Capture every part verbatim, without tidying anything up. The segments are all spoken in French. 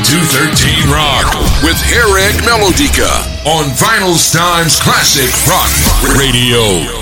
two thirteen Rock with Eric Melodica on Vinyl Times Classic Rock Radio.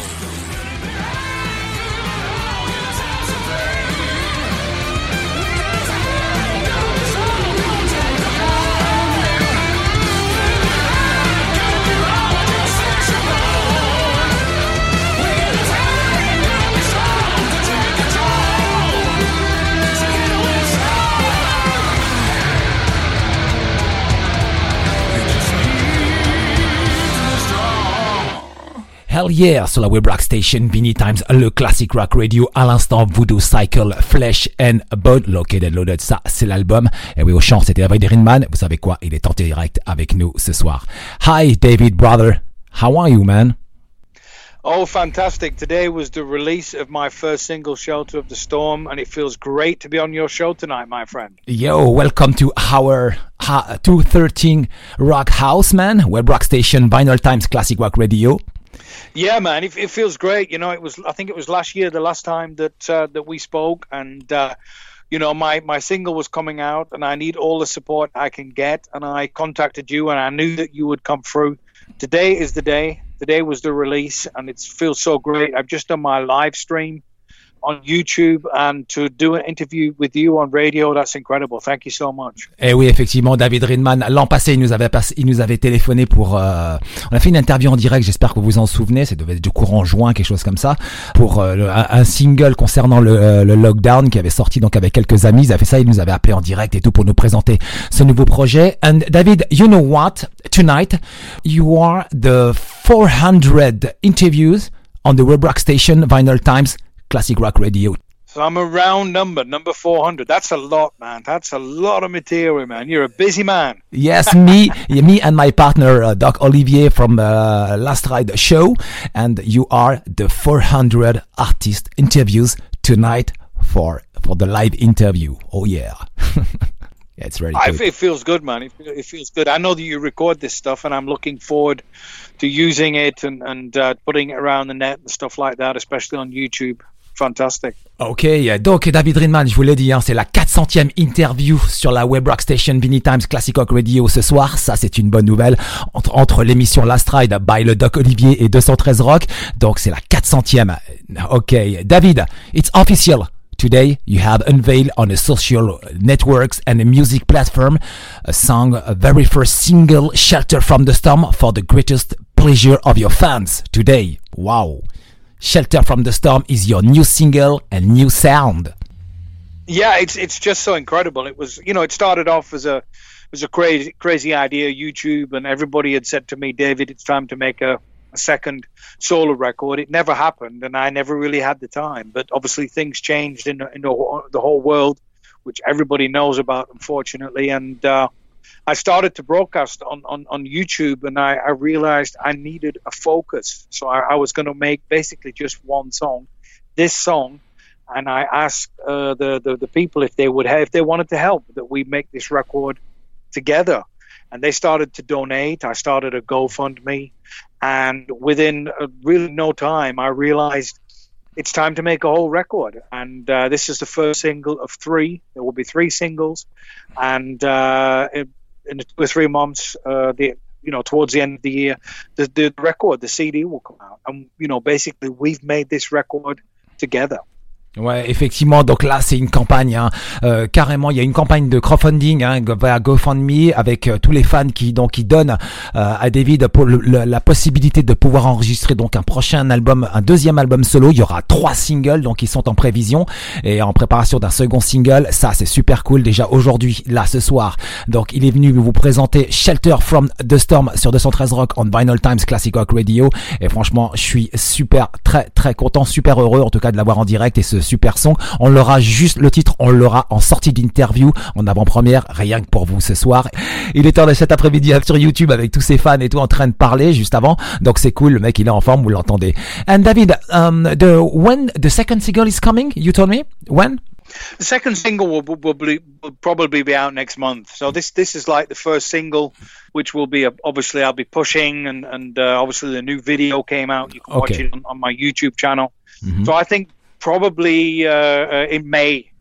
Hell yeah, sur la Web Rock Station, Vinny Times, le Classic Rock Radio, à l'instant Voodoo Cycle, Flesh and Bone, Located and Loaded, ça c'est l'album. Et oui, au chant, c'était David Rinman. Vous savez quoi, il est en direct avec nous ce soir. Hi David, brother, how are you, man? Oh, fantastic. Today was the release of my first single, Shelter of the Storm, and it feels great to be on your show tonight, my friend. Yo, welcome to our uh, two thirteen Rock House, man, Web Rock Station, Vinyl Times, Classic Rock Radio. Yeah, man, it, it feels great. You know, it was, I think it was last year, the last time that uh, that we spoke, and uh, you know, my my single was coming out, and I need all the support I can get, and I contacted you, and I knew that you would come through. Today is the day. Today was the release, and it feels so great. I've just done my live stream on YouTube, and to do an interview with you on radio, that's incredible. Thank you so much. Eh oui, effectivement, David Rinman, l'an passé, il nous avait passé, il nous avait téléphoné pour, euh, on a fait une interview en direct, j'espère que vous vous en souvenez, ça devait être du courant juin, quelque chose comme ça, pour euh, le, un, un single concernant le, euh, le lockdown qui avait sorti donc avec quelques amis. Ils avaient fait ça, il nous avait appelé en direct et tout pour nous présenter ce nouveau projet. And David, you know what? Tonight, you are the four hundred interviews on the Web Rock Station, Vinyl Times, Classic Rock Radio. So I'm a round number, number four hundred. That's a lot, man. That's a lot of material, man. You're a busy man. Yes, me, me and my partner, uh, Doc Olivier from uh, Last Ride Show. And you are the four hundred artist interviews tonight for for the live interview. Oh, yeah. Yeah, it's very I, good. It feels good, man. It, it feels good. I know that you record this stuff, and I'm looking forward to using it and, and uh, putting it around the net and stuff like that, especially on YouTube. Fantastic. Ok, donc David Rinman, je vous l'ai dit, hein, c'est la quatre centième interview sur la Web Rock Station Vinny Times Classic Rock Radio ce soir. Ça, c'est une bonne nouvelle entre, entre l'émission Last Ride by le Doc Olivier et deux cent treize Rock. Donc, c'est la quatre centième. Ok, David, it's official. Today, you have unveiled on the social networks and the music platform a song, a very first single, Shelter from the Storm, for the greatest pleasure of your fans today. Wow. Shelter from the Storm is your new single and new sound. Yeah, it's it's just so incredible. It was, you know, it started off as a as a crazy crazy idea, YouTube, and everybody had said to me, David, it's time to make a, a second solo record. It never happened, and I never really had the time. But obviously, things changed in in the, the whole world, which everybody knows about, unfortunately, and. Uh, I started to broadcast on, on, on YouTube, and I, I realized I needed a focus. So I, I was going to make basically just one song, this song, and I asked uh, the, the the people if they would have, if they wanted to help, that we make this record together. And they started to donate. I started a GoFundMe, and within uh, really no time, I realized it's time to make a whole record. And uh, this is the first single of three. There will be three singles, and uh, it, in two or three months, uh, the you know towards the end of the year, the, the record, the C D will come out, and you know basically we've made this record together. Ouais, effectivement. Donc là, c'est une campagne, hein, euh, carrément. Il y a une campagne de crowdfunding, hein, vers GoFundMe, avec euh, tous les fans qui donc qui donnent euh, à David pour le, le, la possibilité de pouvoir enregistrer donc un prochain album, un deuxième album solo. Il y aura trois singles, donc ils sont en prévision et en préparation d'un second single. Ça, c'est super cool. Déjà aujourd'hui, là, ce soir. Donc, il est venu vous présenter Shelter from the Storm sur deux cent treize Rock on Vinyl Times Classic Rock Radio. Et franchement, je suis super, très, très content, super heureux en tout cas de l'avoir en direct et ce super son. On l'aura juste, le titre, on l'aura en sortie d'interview, en avant-première, rien que pour vous ce soir. Il est temps de cet après-midi sur YouTube avec tous ses fans et tout en train de parler juste avant. Donc c'est cool, le mec il est en forme, vous l'entendez. And David, um, the when the second single is coming, you told me when? The second single will, will, will, will probably be out next month. So this this is like the first single, which will be a, obviously I'll be pushing, and and uh, obviously the new video came out. You can okay. watch it on, on my YouTube channel. Mm-hmm. So I think. Probably uh, uh, in May,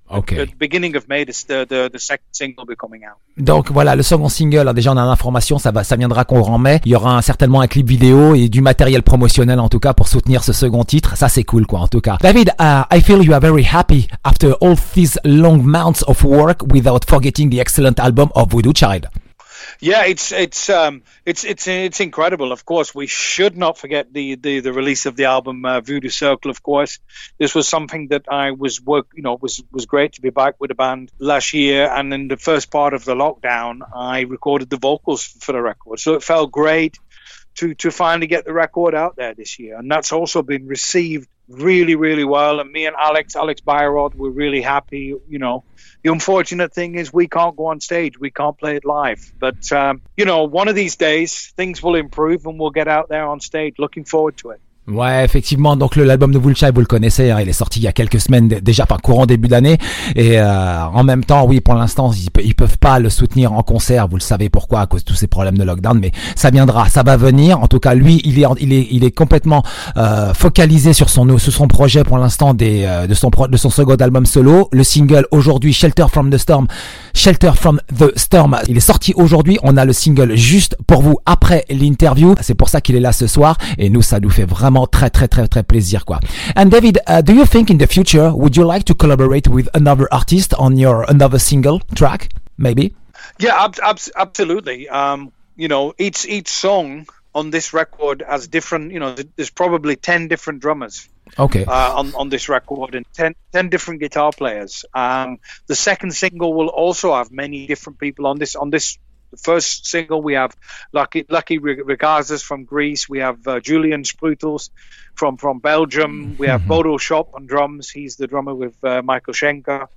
Okay. At the beginning of May, this, the, the, the second single will be coming out. Donc voilà, le second single, déjà on a l'information, ça va, ça viendra courant mai. Il y aura un, certainement un clip vidéo et du matériel promotionnel en tout cas pour soutenir ce second titre. Ça c'est cool quoi en tout cas. David, uh, I feel you are very happy after all these long months of work without forgetting the excellent album of Voodoo Child. Yeah, it's it's um it's it's it's incredible. Of course, we should not forget the the, the release of the album uh, Voodoo Circle. Of course, this was something that I was work. You know, was was great to be back with the band last year. And in the first part of the lockdown, I recorded the vocals for the record, so it felt great to to finally get the record out there this year. And that's also been received really really well. And me and Alex Alex Bayrod were really happy. You know. The unfortunate thing is we can't go on stage. We can't play it live. But, um, you know, one of these days, things will improve and we'll get out there on stage. Looking forward to it. Ouais, effectivement. Donc l'album de Voodoo Child, vous le connaissez, hein, il est sorti il y a quelques semaines déjà, enfin courant début d'année. Et euh, en même temps, oui, pour l'instant, ils, ils peuvent pas le soutenir en concert. Vous le savez pourquoi, à cause de tous ces problèmes de lockdown. Mais ça viendra, ça va venir. En tout cas, lui, il est, il est, il est complètement euh, focalisé sur son, sur son projet pour l'instant des, euh, de son, de son second album solo. Le single aujourd'hui, Shelter from the Storm, Shelter from the Storm, il est sorti aujourd'hui. On a le single juste pour vous après l'interview. C'est pour ça qu'il est là ce soir. Et nous, ça nous fait vraiment très très très très plaisir quoi. And David, uh, do you think in the future would you like to collaborate with another artist on your another single track maybe? Yeah, ab- ab- absolutely. Um, you know, each each song on this record has different. You know, there's probably ten different drummers. Okay. Uh, on on this record and ten, ten different guitar players. Um, the second single will also have many different people on this on this. The first single we have Lucky Lucky Regazas from Greece. We have uh, Julian Sprutels from from Belgium. We have mm-hmm. Bodo Shop on drums. He's the drummer with uh, Michael Schenker,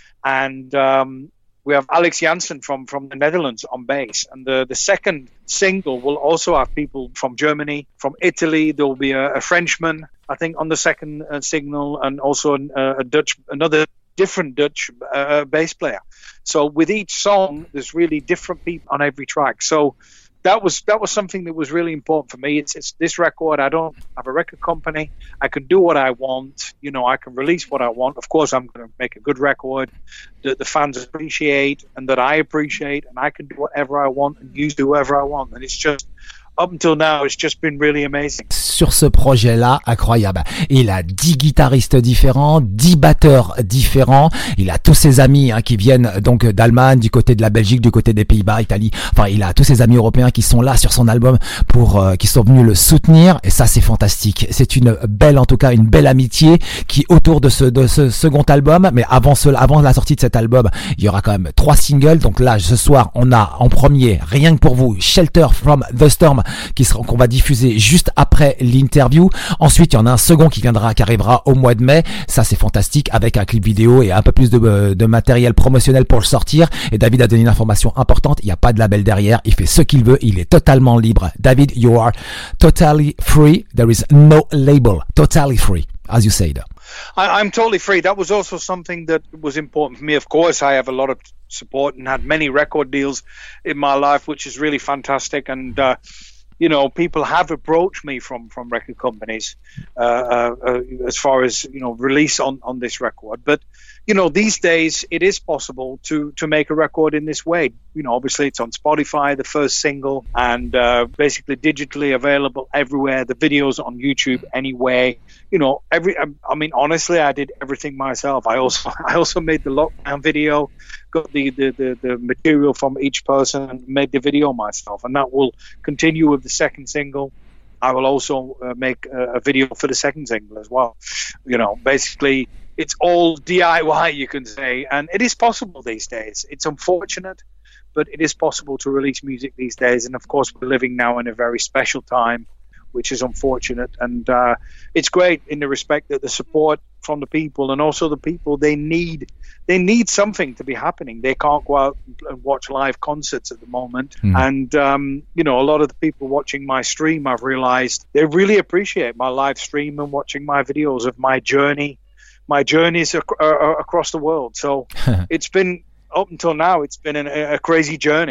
and um, we have Alex Janssen from from the Netherlands on bass. And the the second single will also have people from Germany, from Italy. There will be a, a Frenchman, I think, on the second uh, signal, and also an, uh, a Dutch, another different Dutch uh, bass player. So with each song, there's really different people on every track. So that was that was something that was really important for me. It's, it's this record. I don't have a record company. I can do what I want. You know, I can release what I want. Of course, I'm going to make a good record that the fans appreciate and that I appreciate, and I can do whatever I want and use whoever I want. And it's just up until now, it's just been really amazing. Sur ce projet-là, incroyable. Il a dix guitaristes différents, dix batteurs différents. Il a tous ses amis hein, qui viennent donc d'Allemagne, du côté de la Belgique, du côté des Pays-Bas, Italie. Enfin, il a tous ses amis européens qui sont là sur son album pour euh, qui sont venus le soutenir. Et ça, c'est fantastique. C'est une belle, en tout cas, une belle amitié qui autour de ce de ce second album. Mais avant ce, avant la sortie de cet album, il y aura quand même trois singles. Donc là, ce soir, on a en premier, rien que pour vous, Shelter from the Storm, qui sera, qu'on va diffuser juste après l'interview. Ensuite, il y en a un second qui viendra, qui arrivera au mois de mai. Ça, c'est fantastique, avec un clip vidéo et un peu plus de, de matériel promotionnel pour le sortir. Et David a donné une information importante. Il n'y a pas de label derrière. Il fait ce qu'il veut. Il est totalement libre. David, you are totally free. There is no label. Totally free, as you said. I, I'm totally free. That was also something that was important for me. Of course, I have a lot of support and had many record deals in my life, which is really fantastic. And, uh, you know, people have approached me from, from record companies uh, uh, uh, as far as, you know, release on, on this record. But, you know, these days it is possible to, to make a record in this way. You know, obviously it's on Spotify, the first single, and uh, basically digitally available everywhere. The videos on YouTube anyway. You know, every. I mean, honestly, I did everything myself. I also I also made the lockdown video, got the the, the, the material from each person, and made the video myself. And that will continue with the second single. I will also uh, make a, a video for the second single as well. You know, basically, it's all D I Y, you can say, and it is possible these days. It's unfortunate, but it is possible to release music these days. And of course, we're living now in a very special time, which is unfortunate. And uh, it's great in the respect that the support from the people, and also the people, they need they need something to be happening. They can't go out and watch live concerts at the moment. Mm. And, um, you know, a lot of the people watching my stream, I've realized they really appreciate my live stream and watching my videos of my journey, my journeys ac- uh, across the world. So it's been, up until now, it's been an, a crazy journey.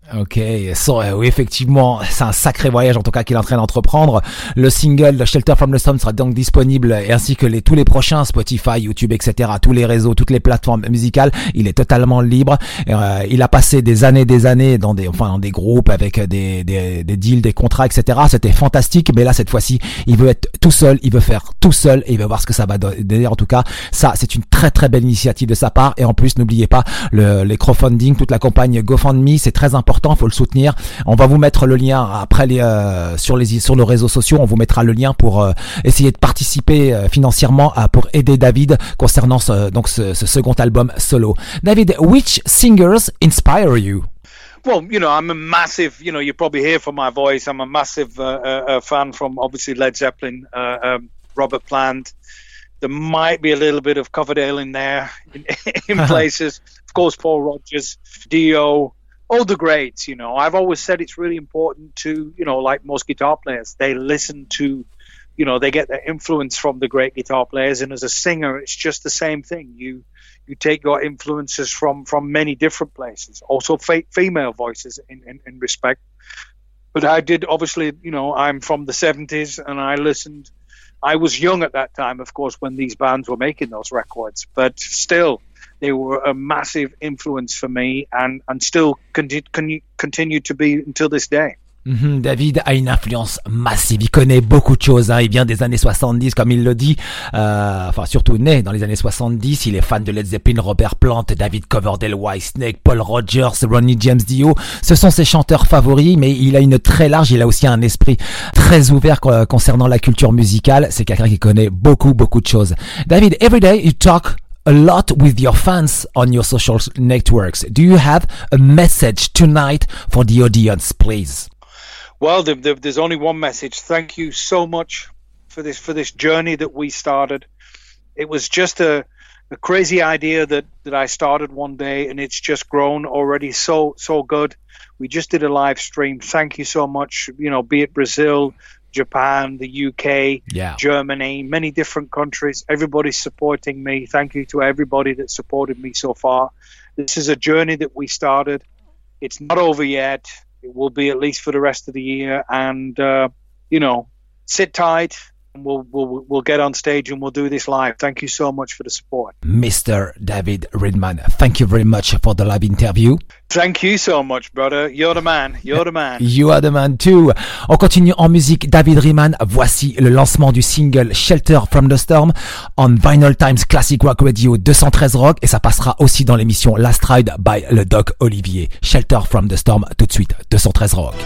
Ok, so, euh, oui, effectivement, c'est un sacré voyage en tout cas qu'il est en train d'entreprendre. Le single Shelter from the Storm sera donc disponible, et ainsi que les tous les prochains Spotify, YouTube, et cetera. Tous les réseaux, toutes les plateformes musicales. Il est totalement libre. Euh, il a passé des années, des années dans des, enfin, dans des groupes avec des, des, des deals, des contrats, et cetera. C'était fantastique, mais là cette fois-ci, il veut être tout seul, il veut faire tout seul, et il veut voir ce que ça va donner. En tout cas, ça, c'est une très très belle initiative de sa part. Et en plus, n'oubliez pas le, les crowdfunding, toute la campagne GoFundMe, c'est très important. Il faut le soutenir. On va vous mettre le lien après les euh, sur les sur nos réseaux sociaux. On vous mettra le lien pour euh, essayer de participer euh, financièrement à, pour aider David concernant ce, donc ce, ce second album solo. David, which singers inspire you? Well, you know, I'm a massive, you know, you probably hear from my voice, I'm a massive uh, uh, fan from obviously Led Zeppelin, uh, um, Robert Plant. There might be a little bit of Coverdale in there in, in places. Of course, Paul Rodgers, Dio. All the greats, you know. I've always said it's really important to, you know, like most guitar players, they listen to, you know, they get their influence from the great guitar players. And as a singer, it's just the same thing. You you take your influences from, from many different places. Also fa- female voices in, in, in respect. But I did, obviously, you know, I'm from the seventies and I listened. I was young at that time, of course, when these bands were making those records. But still, they were a massive influence for me and, and still continue, continue to be until this day. Mm-hmm. David a une influence massive, il connaît beaucoup de choses, hein. Il vient des années soixante-dix comme il le dit, euh, enfin surtout né dans les années soixante-dix, il est fan de Led Zeppelin, Robert Plant, David Coverdale, Whitesnake, Paul Rodgers, Ronnie James Dio, ce sont ses chanteurs favoris, mais il a une très large, il a aussi un esprit très ouvert concernant la culture musicale, c'est quelqu'un qui connaît beaucoup beaucoup de choses. David, every day you talk a lot with your fans on your social networks. Do you have a message tonight for the audience, please? Well, the, the, there's only one message. Thank you so much for this for this journey that we started. It was just a, a crazy idea that, that I started one day, and it's just grown already so so good. We just did a live stream. Thank you so much. You know, be it Brazil, Japan, the U K, yeah. Germany, many different countries. Everybody's supporting me. Thank you to everybody that supported me so far. This is a journey that we started. It's not over yet. It will be at least for the rest of the year. And, uh, you know, sit tight. We'll, we'll we'll get on stage and we'll do this live. Thank you so much for the support. Mister David Ridman, thank you very much for the live interview. Thank you so much, brother. You're the man. You're the man. You are the man too. On continue en musique. David Ridman, voici le lancement du single Shelter from the Storm on Vinyl Times Classic Rock Radio deux cent treize Rock, et ça passera aussi dans l'émission Last Ride by le Doc Olivier. Shelter from the Storm tout de suite, deux cent treize Rock.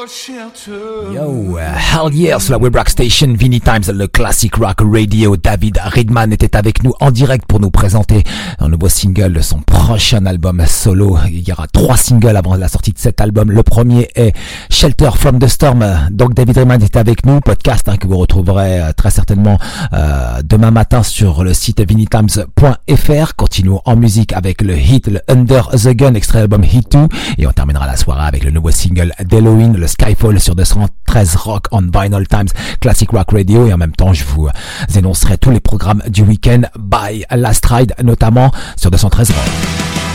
Yo, uh, hell yeah, sur la Web Rock Station, Vinny Times, le Classic Rock Radio. David Riedman était avec nous en direct pour nous présenter un nouveau single de son prochain album solo. Il y aura trois singles avant la sortie de cet album. Le premier est Shelter from the Storm. Donc David Riedman était avec nous, podcast hein, que vous retrouverez euh, très certainement euh, demain matin sur le site vinny times point f r. Continuons en musique avec le hit, le Under the Gun, extrait de l'album Hit deux. Et on terminera la soirée avec le nouveau single d'Halloween, le Skyfall sur deux cent treize Rock on Vinyl Times Classic Rock Radio. Et en même temps, je vous énoncerai tous les programmes du week-end by Last Ride, notamment sur deux cent treize Rock.